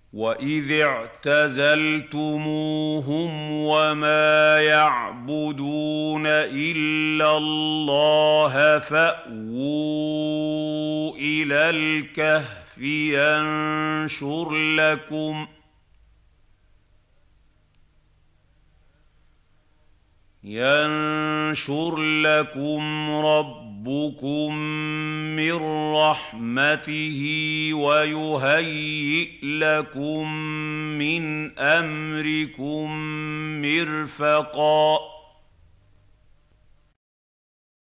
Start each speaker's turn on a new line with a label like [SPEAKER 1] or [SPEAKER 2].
[SPEAKER 1] وَإِذِ اعْتَزَلْتُمُوهُمْ وَمَا يَعْبُدُونَ إِلَّا اللَّهَ فَأْوُوا إِلَى الْكَهْفِ يَنشُرْ لَكُمْ رَبُّكُم مِّن رَّحْمَتِهِ وَيُهَيِّئْ لَكُم مِّنْ أَمْرِكُم مِّرْفَقًا